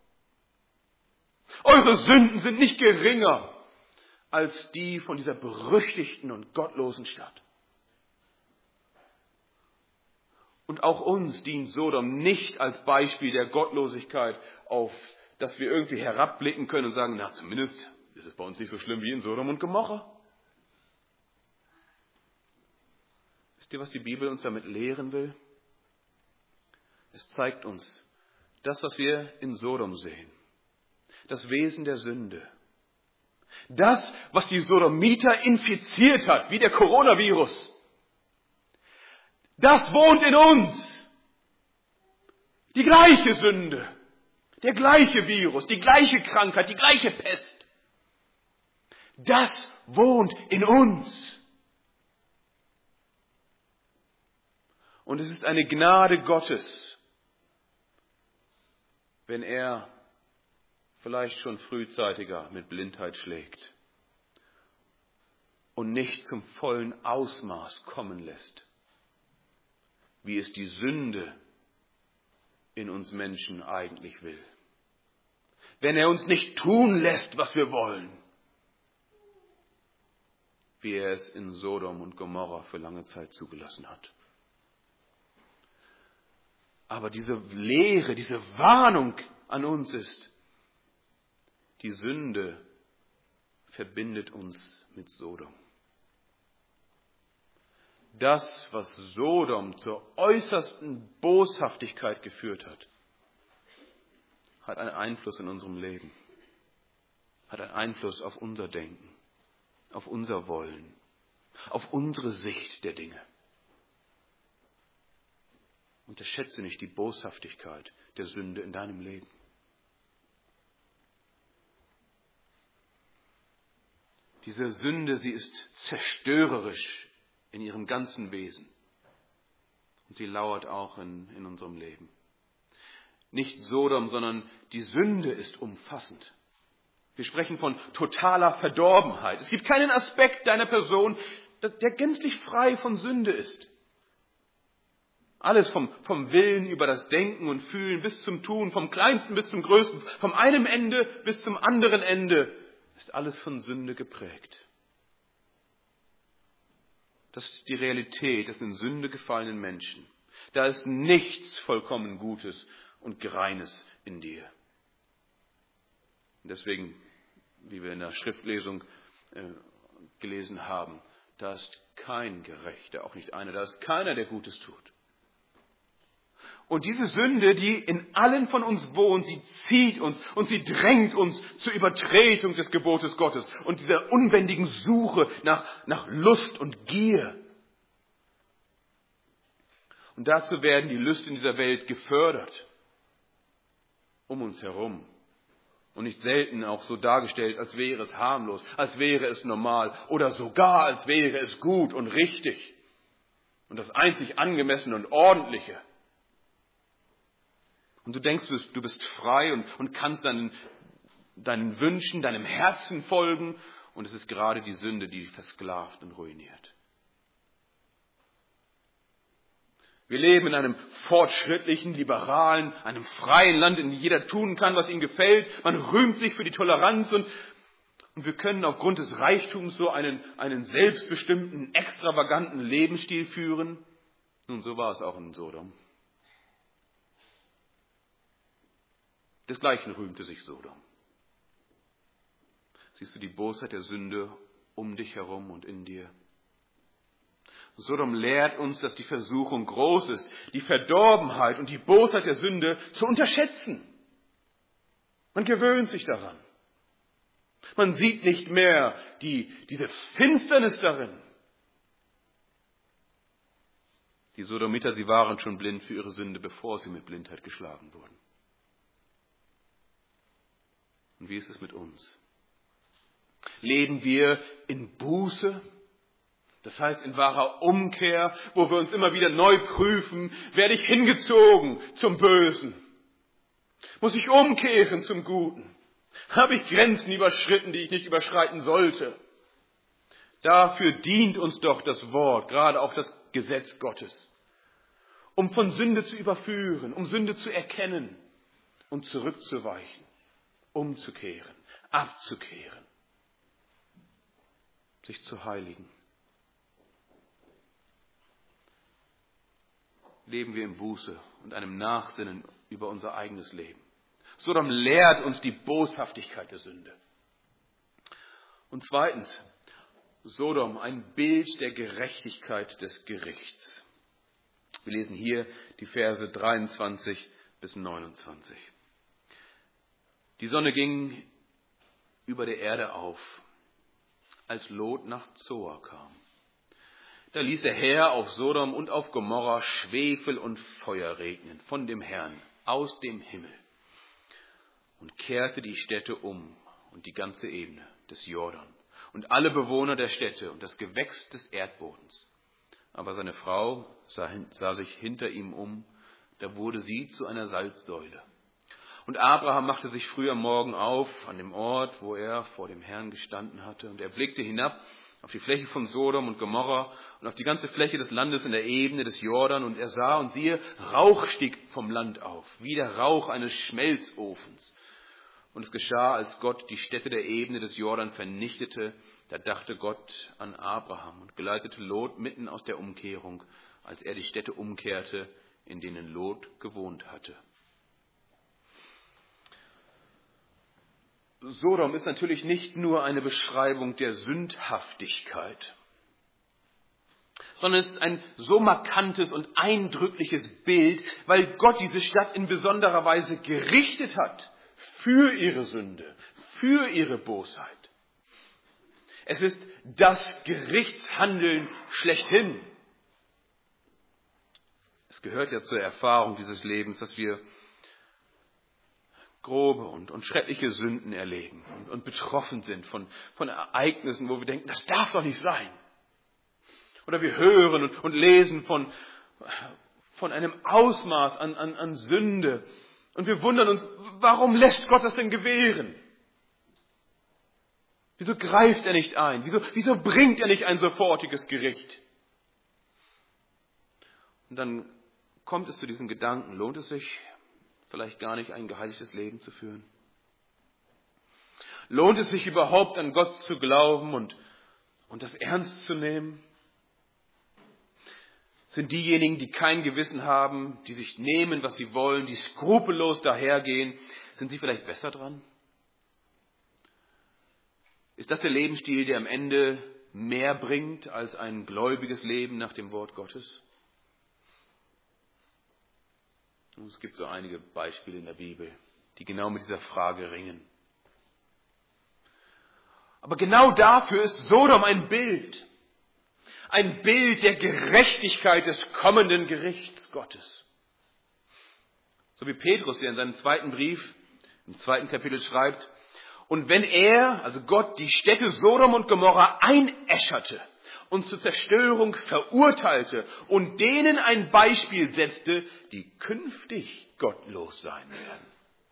Eure Sünden sind nicht geringer als die von dieser berüchtigten und gottlosen Stadt. Und auch uns dient Sodom nicht als Beispiel der Gottlosigkeit, auf das wir irgendwie herabblicken können und sagen, na zumindest ist es bei uns nicht so schlimm wie in Sodom und Gomorra. Wisst ihr, was die Bibel uns damit lehren will? Es zeigt uns das, was wir in Sodom sehen. Das Wesen der Sünde. Das, was die Sodomiter infiziert hat, wie der Coronavirus. Das wohnt in uns. Die gleiche Sünde, der gleiche Virus, die gleiche Krankheit, die gleiche Pest. Das wohnt in uns. Und es ist eine Gnade Gottes, wenn er vielleicht schon frühzeitiger mit Blindheit schlägt und nicht zum vollen Ausmaß kommen lässt, wie es die Sünde in uns Menschen eigentlich will. Wenn er uns nicht tun lässt, was wir wollen, wie er es in Sodom und Gomorra für lange Zeit zugelassen hat. Aber diese Lehre, diese Warnung an uns ist, die Sünde verbindet uns mit Sodom. Das, was Sodom zur äußersten Boshaftigkeit geführt hat, hat einen Einfluss in unserem Leben, hat einen Einfluss auf unser Denken, auf unser Wollen, auf unsere Sicht der Dinge. Unterschätze nicht die Boshaftigkeit der Sünde in deinem Leben. Diese Sünde, sie ist zerstörerisch in ihrem ganzen Wesen. Und sie lauert auch in unserem Leben. Nicht Sodom, sondern die Sünde ist umfassend. Wir sprechen von totaler Verdorbenheit. Es gibt keinen Aspekt deiner Person, der gänzlich frei von Sünde ist. Alles vom Willen über das Denken und Fühlen bis zum Tun, vom Kleinsten bis zum Größten, vom einem Ende bis zum anderen Ende, ist alles von Sünde geprägt. Das ist die Realität des in Sünde gefallenen Menschen. Da ist nichts vollkommen Gutes und Reines in dir. Und deswegen, wie wir in der Schriftlesung gelesen haben, da ist kein Gerechter, auch nicht einer, da ist keiner, der Gutes tut. Und diese Sünde, die in allen von uns wohnt, die zieht uns und sie drängt uns zur Übertretung des Gebotes Gottes und dieser unbändigen Suche nach Lust und Gier. Und dazu werden die Lüste in dieser Welt gefördert, um uns herum. Und nicht selten auch so dargestellt, als wäre es harmlos, als wäre es normal oder sogar als wäre es gut und richtig und das einzig Angemessene und Ordentliche. Und du denkst, du bist frei und kannst deinen Wünschen, deinem Herzen folgen. Und es ist gerade die Sünde, die dich versklavt und ruiniert. Wir leben in einem fortschrittlichen, liberalen, einem freien Land, in dem jeder tun kann, was ihm gefällt. Man rühmt sich für die Toleranz und wir können aufgrund des Reichtums so einen selbstbestimmten, extravaganten Lebensstil führen. Nun, so war es auch in Sodom. Desgleichen rühmte sich Sodom. Siehst du die Bosheit der Sünde um dich herum und in dir? Sodom lehrt uns, dass die Versuchung groß ist, die Verdorbenheit und die Bosheit der Sünde zu unterschätzen. Man gewöhnt sich daran. Man sieht nicht mehr diese Finsternis darin. Die Sodomiter, sie waren schon blind für ihre Sünde, bevor sie mit Blindheit geschlagen wurden. Und wie ist es mit uns? Leben wir in Buße? Das heißt in wahrer Umkehr, wo wir uns immer wieder neu prüfen, werde ich hingezogen zum Bösen? Muss ich umkehren zum Guten? Habe ich Grenzen überschritten, die ich nicht überschreiten sollte? Dafür dient uns doch das Wort, gerade auch das Gesetz Gottes. Um von Sünde zu überführen, um Sünde zu erkennen und zurückzuweichen, umzukehren, abzukehren, sich zu heiligen. Leben wir in Buße und einem Nachsinnen über unser eigenes Leben. Sodom lehrt uns die Boshaftigkeit der Sünde. Und zweitens, Sodom, ein Bild der Gerechtigkeit des Gerichts. Wir lesen hier die Verse 23 bis 29. Die Sonne ging über der Erde auf, als Lot nach Zoar kam. Da ließ der Herr auf Sodom und auf Gomorra Schwefel und Feuer regnen von dem Herrn aus dem Himmel und kehrte die Städte um und die ganze Ebene des Jordan und alle Bewohner der Städte und das Gewächs des Erdbodens. Aber seine Frau sah sich hinter ihm um, da wurde sie zu einer Salzsäule. Und Abraham machte sich früh am Morgen auf an dem Ort, wo er vor dem Herrn gestanden hatte. Und er blickte hinab auf die Fläche von Sodom und Gomorra und auf die ganze Fläche des Landes in der Ebene des Jordan. Und er sah und siehe, Rauch stieg vom Land auf, wie der Rauch eines Schmelzofens. Und es geschah, als Gott die Städte der Ebene des Jordan vernichtete, da dachte Gott an Abraham und geleitete Lot mitten aus der Umkehrung, als er die Städte umkehrte, in denen Lot gewohnt hatte. Sodom ist natürlich nicht nur eine Beschreibung der Sündhaftigkeit, sondern es ist ein so markantes und eindrückliches Bild, weil Gott diese Stadt in besonderer Weise gerichtet hat für ihre Sünde, für ihre Bosheit. Es ist das Gerichtshandeln schlechthin. Es gehört ja zur Erfahrung dieses Lebens, dass wir grobe und schreckliche Sünden erleben und betroffen sind von Ereignissen, wo wir denken, das darf doch nicht sein. Oder wir hören und lesen von einem Ausmaß an Sünde und wir wundern uns, warum lässt Gott das denn gewähren? Wieso greift er nicht ein? Wieso bringt er nicht ein sofortiges Gericht? Und dann kommt es zu diesen Gedanken, lohnt es sich vielleicht gar nicht ein geheiligtes Leben zu führen? Lohnt es sich überhaupt an Gott zu glauben und das ernst zu nehmen? Sind diejenigen, die kein Gewissen haben, die sich nehmen, was sie wollen, die skrupellos dahergehen, sind sie vielleicht besser dran? Ist das der Lebensstil, der am Ende mehr bringt als ein gläubiges Leben nach dem Wort Gottes? Es gibt so einige Beispiele in der Bibel, die genau mit dieser Frage ringen. Aber genau dafür ist Sodom ein Bild. Ein Bild der Gerechtigkeit des kommenden Gerichts Gottes. So wie Petrus, der in seinem zweiten Brief, im 2. Kapitel schreibt, und wenn er, also Gott, die Städte Sodom und Gomorra einäscherte und zur Zerstörung verurteilte und denen ein Beispiel setzte, die künftig gottlos sein werden.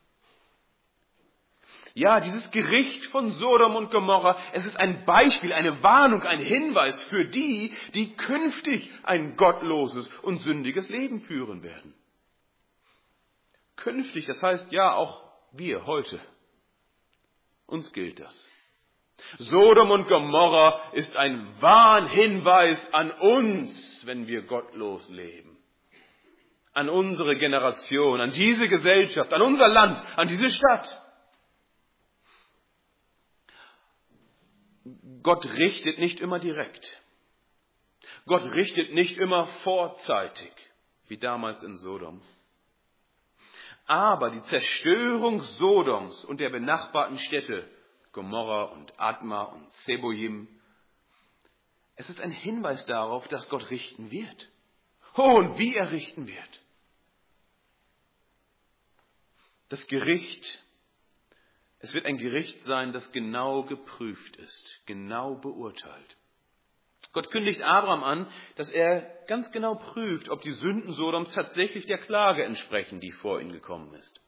Ja, dieses Gericht von Sodom und Gomorra, es ist ein Beispiel, eine Warnung, ein Hinweis für die, die künftig ein gottloses und sündiges Leben führen werden. Künftig, das heißt ja auch wir heute. Uns gilt das. Sodom und Gomorra ist ein Warnhinweis an uns, wenn wir gottlos leben. An unsere Generation, an diese Gesellschaft, an unser Land, an diese Stadt. Gott richtet nicht immer direkt. Gott richtet nicht immer vorzeitig, wie damals in Sodom. Aber die Zerstörung Sodoms und der benachbarten Städte, Gomorra und Adma und Zeboim, es ist ein Hinweis darauf, dass Gott richten wird. Oh, und wie er richten wird. Das Gericht, es wird ein Gericht sein, das genau geprüft ist, genau beurteilt. Gott kündigt Abraham an, dass er ganz genau prüft, ob die Sünden Sodoms tatsächlich der Klage entsprechen, die vor ihn gekommen ist.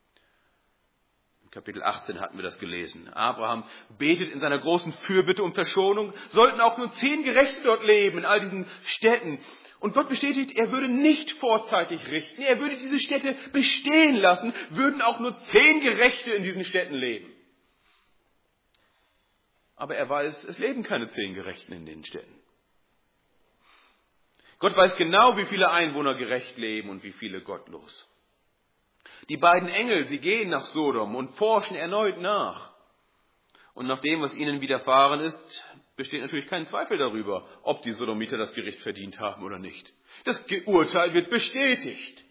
In Kapitel 18 hatten wir das gelesen. Abraham betet in seiner großen Fürbitte um Verschonung, sollten auch nur 10 Gerechte dort leben, in all diesen Städten. Und Gott bestätigt, er würde nicht vorzeitig richten, er würde diese Städte bestehen lassen, würden auch nur 10 Gerechte in diesen Städten leben. Aber er weiß, es leben keine 10 Gerechten in den Städten. Gott weiß genau, wie viele Einwohner gerecht leben und wie viele gottlos. Die beiden Engel, sie gehen nach Sodom und forschen erneut nach. Und nach dem, was ihnen widerfahren ist, besteht natürlich kein Zweifel darüber, ob die Sodomiter das Gericht verdient haben oder nicht. Das Urteil wird bestätigt.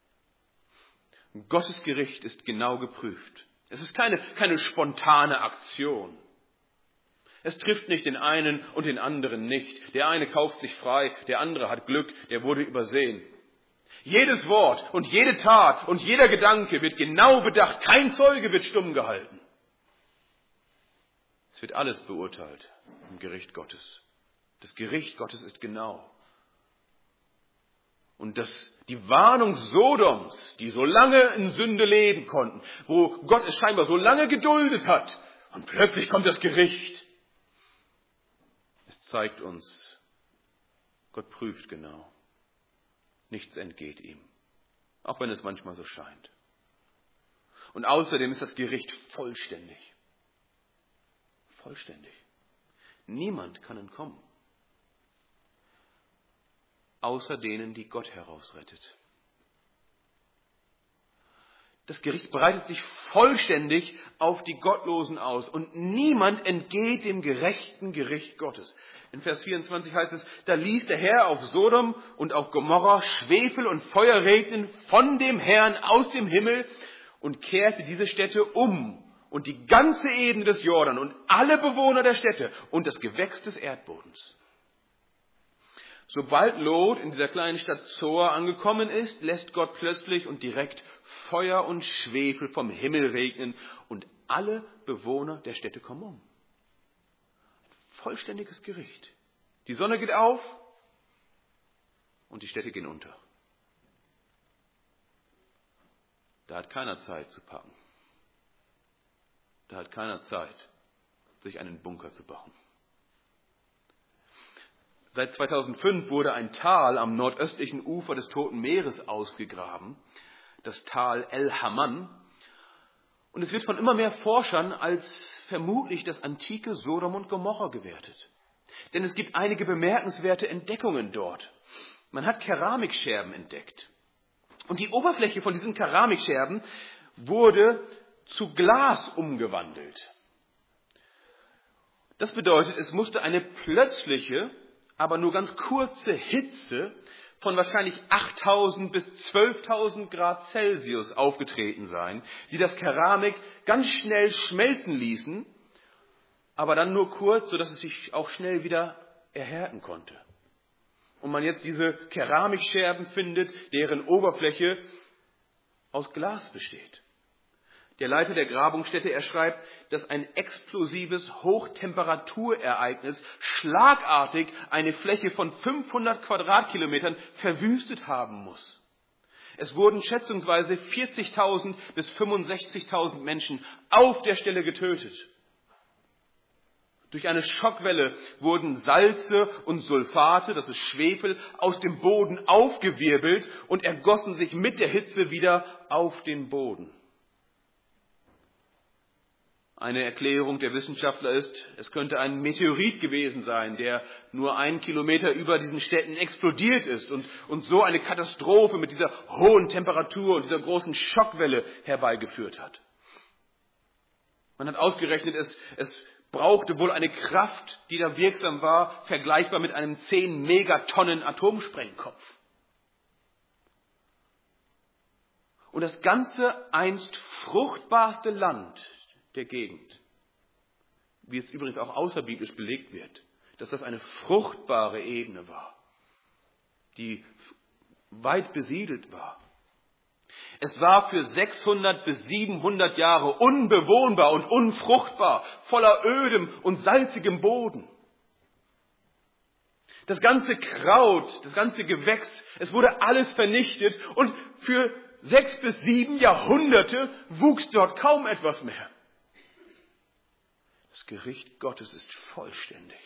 Gottes Gericht ist genau geprüft. Es ist keine spontane Aktion. Es trifft nicht den einen und den anderen nicht. Der eine kauft sich frei, der andere hat Glück, der wurde übersehen. Jedes Wort und jede Tat und jeder Gedanke wird genau bedacht. Kein Zeuge wird stumm gehalten. Es wird alles beurteilt im Gericht Gottes. Das Gericht Gottes ist genau. Und die Warnung Sodoms, die so lange in Sünde leben konnten, wo Gott es scheinbar so lange geduldet hat, und plötzlich kommt das Gericht. Es zeigt uns, Gott prüft genau. Nichts entgeht ihm, auch wenn es manchmal so scheint. Und außerdem ist das Gericht vollständig. Vollständig. Niemand kann entkommen. Außer denen, die Gott herausrettet. Das Gericht breitet sich vollständig auf die Gottlosen aus und niemand entgeht dem gerechten Gericht Gottes. In Vers 24 heißt es, da ließ der Herr auf Sodom und auf Gomorra Schwefel und Feuer regnen von dem Herrn aus dem Himmel und kehrte diese Städte um und die ganze Ebene des Jordan und alle Bewohner der Städte und das Gewächs des Erdbodens. Sobald Lot in dieser kleinen Stadt Zoar angekommen ist, lässt Gott plötzlich und direkt Feuer und Schwefel vom Himmel regnen und alle Bewohner der Städte kommen um. Ein vollständiges Gericht. Die Sonne geht auf und die Städte gehen unter. Da hat keiner Zeit zu packen. Da hat keiner Zeit, sich einen Bunker zu bauen. Seit 2005 wurde ein Tal am nordöstlichen Ufer des Toten Meeres ausgegraben, das Tal El-Haman. Und es wird von immer mehr Forschern als vermutlich das antike Sodom und Gomorra gewertet. Denn es gibt einige bemerkenswerte Entdeckungen dort. Man hat Keramikscherben entdeckt. Und die Oberfläche von diesen Keramikscherben wurde zu Glas umgewandelt. Das bedeutet, es musste eine plötzliche, aber nur ganz kurze Hitze von wahrscheinlich 8.000 bis 12.000 Grad Celsius aufgetreten sein, die das Keramik ganz schnell schmelzen ließen, aber dann nur kurz, sodass es sich auch schnell wieder erhärten konnte. Und man jetzt diese Keramikscherben findet, deren Oberfläche aus Glas besteht. Der Leiter der Grabungsstätte, er schreibt, dass ein explosives Hochtemperaturereignis schlagartig eine Fläche von 500 Quadratkilometern verwüstet haben muss. Es wurden schätzungsweise 40.000 bis 65.000 Menschen auf der Stelle getötet. Durch eine Schockwelle wurden Salze und Sulfate, das ist Schwefel, aus dem Boden aufgewirbelt und ergossen sich mit der Hitze wieder auf den Boden. Eine Erklärung der Wissenschaftler ist, es könnte ein Meteorit gewesen sein, der nur 1 Kilometer über diesen Städten explodiert ist und so eine Katastrophe mit dieser hohen Temperatur und dieser großen Schockwelle herbeigeführt hat. Man hat ausgerechnet, es brauchte wohl eine Kraft, die da wirksam war, vergleichbar mit einem 10 Megatonnen Atomsprengkopf. Und das ganze einst fruchtbarste Land der Gegend, wie es übrigens auch außerbiblisch belegt wird, dass das eine fruchtbare Ebene war, die weit besiedelt war. Es war für 600 bis 700 Jahre unbewohnbar und unfruchtbar, voller ödem und salzigem Boden. Das ganze Kraut, das ganze Gewächs, es wurde alles vernichtet und für 6 bis 7 Jahrhunderte wuchs dort kaum etwas mehr. Das Gericht Gottes ist vollständig.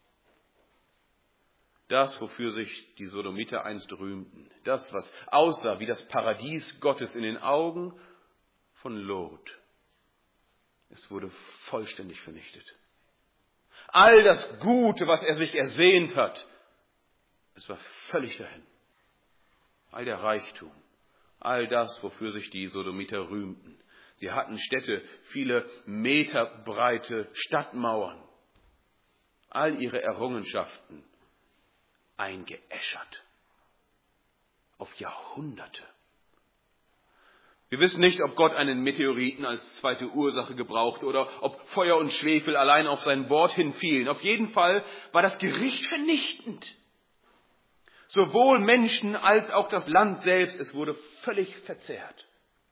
Das, wofür sich die Sodomiter einst rühmten, das, was aussah wie das Paradies Gottes in den Augen von Lot, es wurde vollständig vernichtet. All das Gute, was er sich ersehnt hat, es war völlig dahin. All der Reichtum, all das, wofür sich die Sodomiter rühmten. Sie hatten Städte, viele Meter breite Stadtmauern. All ihre Errungenschaften eingeäschert. Auf Jahrhunderte. Wir wissen nicht, ob Gott einen Meteoriten als zweite Ursache gebraucht oder ob Feuer und Schwefel allein auf sein Wort hinfielen. Auf jeden Fall war das Gericht vernichtend. Sowohl Menschen als auch das Land selbst, es wurde völlig verzehrt.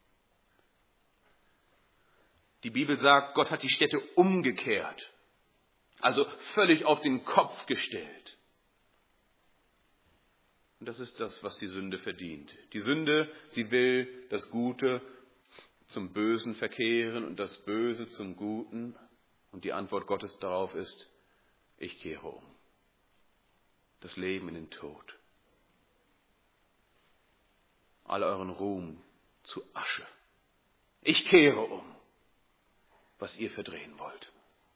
Die Bibel sagt, Gott hat die Städte umgekehrt, also völlig auf den Kopf gestellt. Und das ist das, was die Sünde verdient. Die Sünde, sie will das Gute zum Bösen verkehren und das Böse zum Guten. Und die Antwort Gottes darauf ist, ich kehre um. Das Leben in den Tod. All euren Ruhm zu Asche. Ich kehre um, was ihr verdrehen wollt.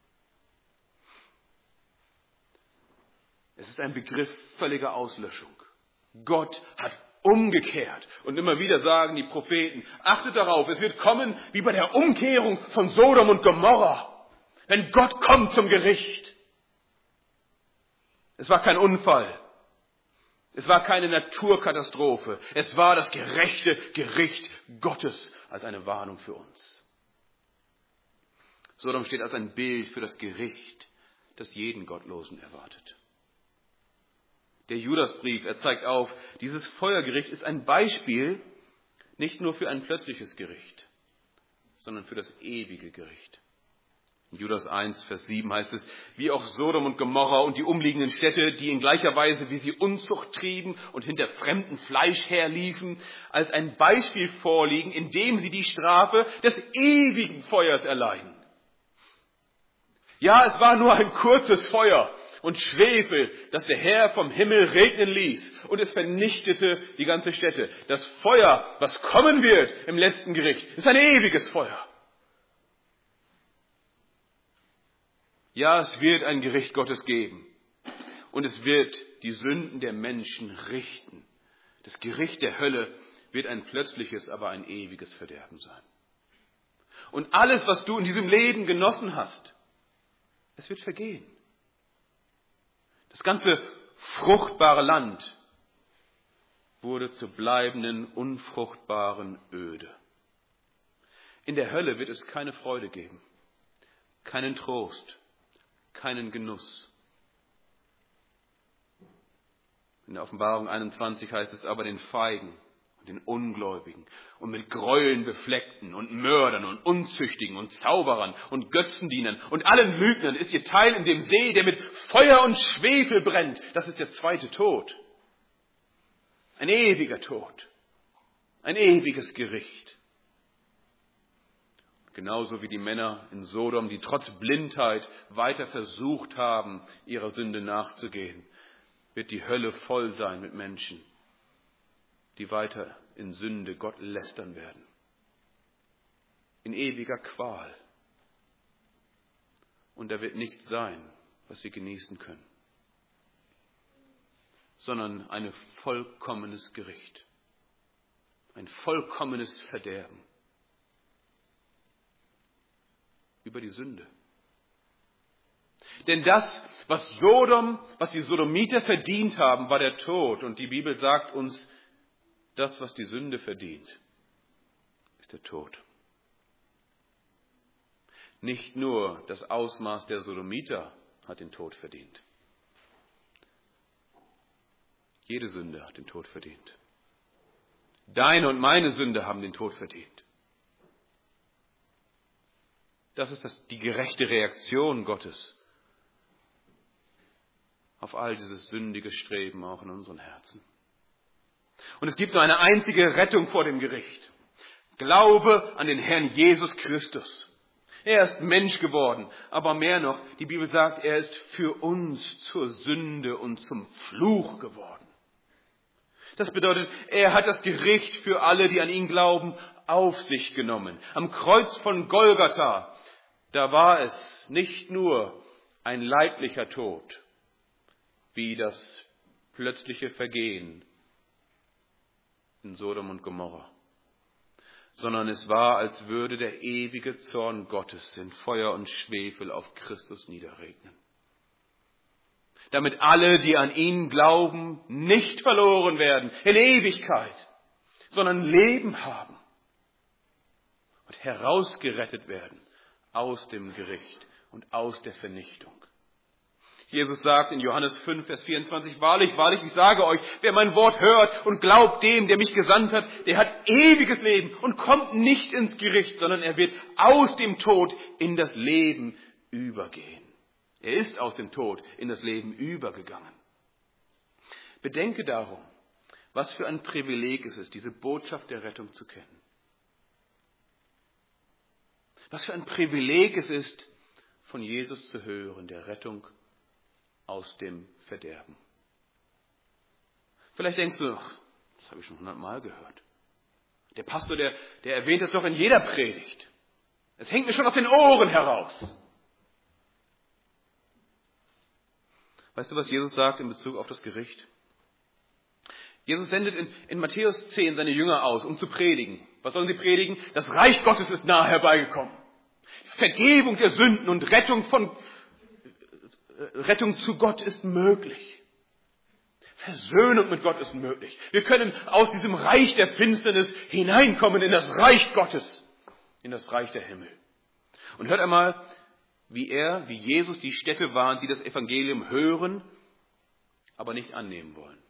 Es ist ein Begriff völliger Auslöschung. Gott hat umgekehrt. Und immer wieder sagen die Propheten, achtet darauf, es wird kommen wie bei der Umkehrung von Sodom und Gomorra, wenn Gott kommt zum Gericht. Es war kein Unfall. Es war keine Naturkatastrophe. Es war das gerechte Gericht Gottes als eine Warnung für uns. Sodom steht als ein Bild für das Gericht, das jeden Gottlosen erwartet. Der Judasbrief, er zeigt auf, dieses Feuergericht ist ein Beispiel nicht nur für ein plötzliches Gericht, sondern für das ewige Gericht. In Judas 1, Vers 7 heißt es, wie auch Sodom und Gomorra und die umliegenden Städte, die in gleicher Weise, wie sie Unzucht trieben und hinter fremdem Fleisch herliefen, als ein Beispiel vorliegen, indem sie die Strafe des ewigen Feuers erleiden. Ja, es war nur ein kurzes Feuer und Schwefel, das der Herr vom Himmel regnen ließ, und es vernichtete die ganze Stätte. Das Feuer, was kommen wird im letzten Gericht, ist ein ewiges Feuer. Ja, es wird ein Gericht Gottes geben. Und es wird die Sünden der Menschen richten. Das Gericht der Hölle wird ein plötzliches, aber ein ewiges Verderben sein. Und alles, was du in diesem Leben genossen hast, es wird vergehen. Das ganze fruchtbare Land wurde zur bleibenden, unfruchtbaren Öde. In der Hölle wird es keine Freude geben, keinen Trost, keinen Genuss. In der Offenbarung 21 heißt es aber, den Feigen und den Ungläubigen und mit Gräueln befleckten und Mördern und Unzüchtigen und Zauberern und Götzendienern und allen Lügnern ist ihr Teil in dem See, der mit Feuer und Schwefel brennt. Das ist der zweite Tod. Ein ewiger Tod. Ein ewiges Gericht. Genauso wie die Männer in Sodom, die trotz Blindheit weiter versucht haben, ihrer Sünde nachzugehen, wird die Hölle voll sein mit Menschen, die weiter in Sünde Gott lästern werden. In ewiger Qual. Und da wird nichts sein, was sie genießen können, sondern ein vollkommenes Gericht. Ein vollkommenes Verderben. Über die Sünde. Denn das, was die Sodomiter verdient haben, war der Tod. Und die Bibel sagt uns, das, was die Sünde verdient, ist der Tod. Nicht nur das Ausmaß der Sodomiter hat den Tod verdient. Jede Sünde hat den Tod verdient. Deine und meine Sünde haben den Tod verdient. Das ist die gerechte Reaktion Gottes auf all dieses sündige Streben auch in unseren Herzen. Und es gibt nur eine einzige Rettung vor dem Gericht. Glaube an den Herrn Jesus Christus. Er ist Mensch geworden, aber mehr noch, die Bibel sagt, er ist für uns zur Sünde und zum Fluch geworden. Das bedeutet, er hat das Gericht für alle, die an ihn glauben, auf sich genommen. Am Kreuz von Golgatha, da war es nicht nur ein leiblicher Tod, wie das plötzliche Vergehen in Sodom und Gomorra, sondern es war, als würde der ewige Zorn Gottes in Feuer und Schwefel auf Christus niederregnen. Damit alle, die an ihn glauben, nicht verloren werden in Ewigkeit, sondern Leben haben und herausgerettet werden aus dem Gericht und aus der Vernichtung. Jesus sagt in Johannes 5, Vers 24, wahrlich, wahrlich, ich sage euch, wer mein Wort hört und glaubt dem, der mich gesandt hat, der hat ewiges Leben und kommt nicht ins Gericht, sondern er wird aus dem Tod in das Leben übergehen. Er ist aus dem Tod in das Leben übergegangen. Bedenke darum, was für ein Privileg es ist, diese Botschaft der Rettung zu kennen. Was für ein Privileg es ist, von Jesus zu hören, der Rettung aus dem Verderben. Vielleicht denkst du, das habe ich schon 100-mal gehört. Der Pastor, der erwähnt es doch in jeder Predigt. Es hängt mir schon aus den Ohren heraus. Weißt du, was Jesus sagt in Bezug auf das Gericht? Jesus sendet in Matthäus 10 seine Jünger aus, um zu predigen. Was sollen sie predigen? Das Reich Gottes ist nahe herbeigekommen. Vergebung der Sünden und Rettung zu Gott ist möglich. Versöhnung mit Gott ist möglich. Wir können aus diesem Reich der Finsternis hineinkommen in das Reich Gottes, in das Reich der Himmel. Und hört einmal, wie Jesus die Städte warnt, die das Evangelium hören, aber nicht annehmen wollen.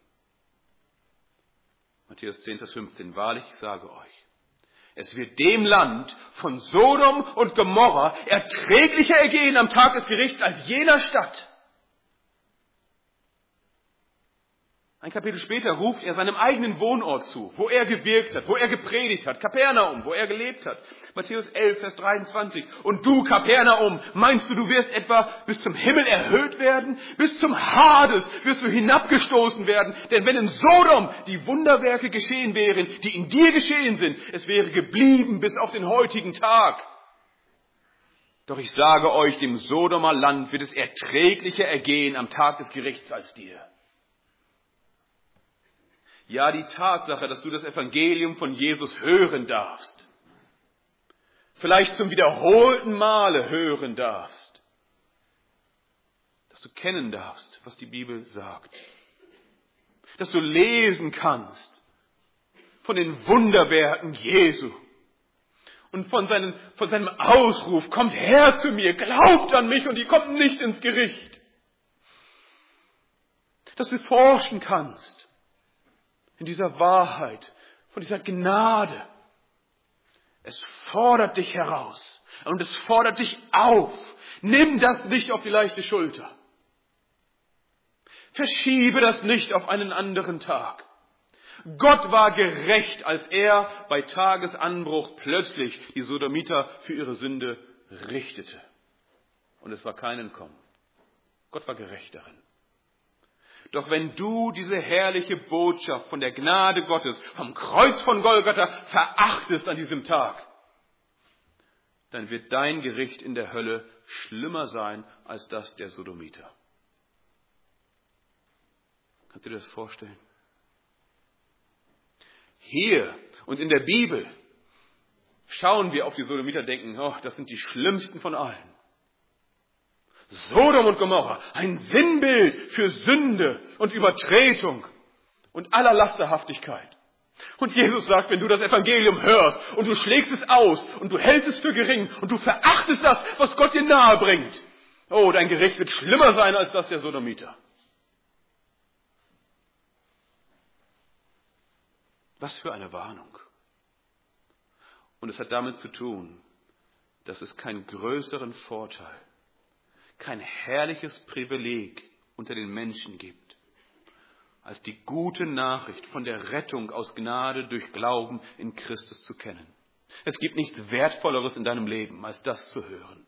Matthäus 10, Vers 15. Wahrlich, ich sage euch, es wird dem Land von Sodom und Gomorra erträglicher ergehen am Tag des Gerichts als jener Stadt. Ein Kapitel später ruft er seinem eigenen Wohnort zu, wo er gewirkt hat, wo er gepredigt hat, Kapernaum, wo er gelebt hat. Matthäus 11, Vers 23. Und du, Kapernaum, meinst du wirst etwa bis zum Himmel erhöht werden? Bis zum Hades wirst du hinabgestoßen werden. Denn wenn in Sodom die Wunderwerke geschehen wären, die in dir geschehen sind, es wäre geblieben bis auf den heutigen Tag. Doch ich sage euch, dem Sodomer Land wird es erträglicher ergehen am Tag des Gerichts als dir. Ja, die Tatsache, dass du das Evangelium von Jesus hören darfst, vielleicht zum wiederholten Male hören darfst, dass du kennen darfst, was die Bibel sagt, dass du lesen kannst, von den Wunderwerken Jesu und von seinem Ausruf, kommt her zu mir, glaubt an mich und ihr kommt nicht ins Gericht. Dass du forschen kannst in dieser Wahrheit, von dieser Gnade. Es fordert dich heraus und es fordert dich auf. Nimm das nicht auf die leichte Schulter. Verschiebe das nicht auf einen anderen Tag. Gott war gerecht, als er bei Tagesanbruch plötzlich die Sodomiter für ihre Sünde richtete. Und es war kein Entkommen. Gott war gerecht darin. Doch wenn du diese herrliche Botschaft von der Gnade Gottes, vom Kreuz von Golgatha verachtest an diesem Tag, dann wird dein Gericht in der Hölle schlimmer sein als das der Sodomiter. Kannst du dir das vorstellen? Hier und in der Bibel schauen wir auf die Sodomiter, denken, oh, das sind die schlimmsten von allen. Sodom und Gomorra, ein Sinnbild für Sünde und Übertretung und aller Lasterhaftigkeit. Und Jesus sagt, wenn du das Evangelium hörst und du schlägst es aus und du hältst es für gering und du verachtest das, was Gott dir nahe bringt, oh, dein Gericht wird schlimmer sein als das der Sodomiter. Was für eine Warnung. Und es hat damit zu tun, dass es keinen größeren Vorteil, kein herrliches Privileg unter den Menschen gibt, als die gute Nachricht von der Rettung aus Gnade durch Glauben in Christus zu kennen. Es gibt nichts Wertvolleres in deinem Leben, als das zu hören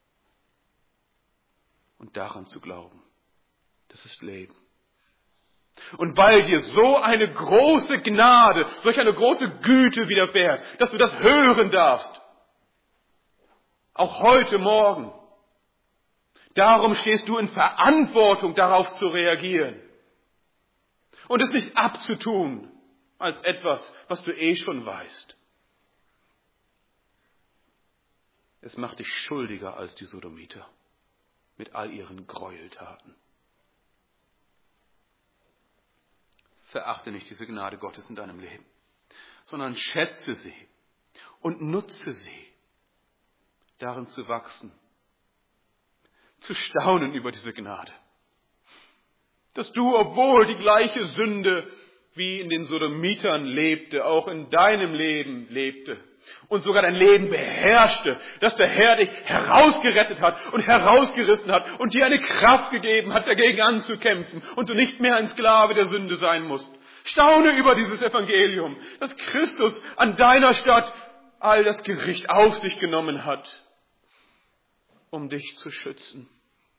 und daran zu glauben. Das ist Leben. Und weil dir so eine große Gnade, solch eine große Güte widerfährt, dass du das hören darfst, auch heute Morgen, darum stehst du in Verantwortung, darauf zu reagieren und es nicht abzutun als etwas, was du schon weißt. Es macht dich schuldiger als die Sodomiter mit all ihren Gräueltaten. Verachte nicht diese Gnade Gottes in deinem Leben, sondern schätze sie und nutze sie, darin zu wachsen, zu staunen über diese Gnade. Dass du, obwohl die gleiche Sünde wie in den Sodomitern lebte, auch in deinem Leben lebte und sogar dein Leben beherrschte, dass der Herr dich herausgerettet hat und herausgerissen hat und dir eine Kraft gegeben hat, dagegen anzukämpfen und du nicht mehr ein Sklave der Sünde sein musst. Staune über dieses Evangelium, dass Christus an deiner Stadt all das Gericht auf sich genommen hat, um dich zu schützen.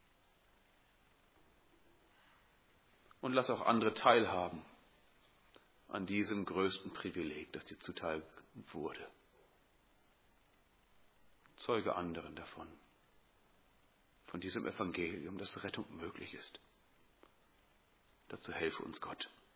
Und lass auch andere teilhaben an diesem größten Privileg, das dir zuteil wurde. Zeuge anderen davon, von diesem Evangelium, dass Rettung möglich ist. Dazu helfe uns Gott.